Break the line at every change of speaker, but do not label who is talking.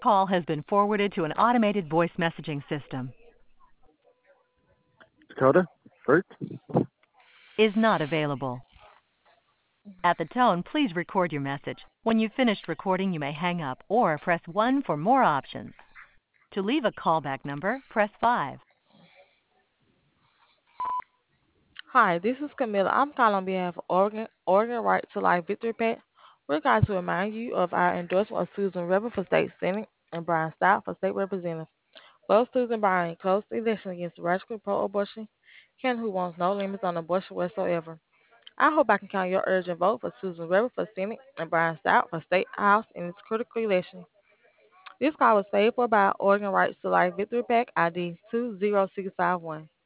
Call has been forwarded to an automated voice messaging system.
Dakota, first.
Is not available. At the tone, please record your message. When you've finished recording, you may hang up or press 1 for more options. To leave a callback number, press 5.
Hi, this is Camilla. I'm calling on behalf of Oregon Right to Life Victory Pack. We're going to remind you of our endorsement of Susan Rebel for state senate and Brian Stout for state representative. Both Susan and Brian closed the election against the radically pro-abortion candidate who wants no limits on abortion whatsoever. I hope I can count your urgent vote for Susan Rebel for senate and Brian Stout for state house in this critical election. This call was paid for by Oregon Rights to Life Victory Pack ID 20651.